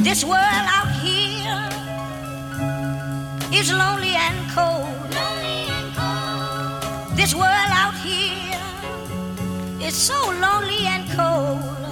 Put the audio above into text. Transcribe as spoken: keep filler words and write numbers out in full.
This world out here is lonely and cold. Lonely and cold. This world out here is so lonely and cold.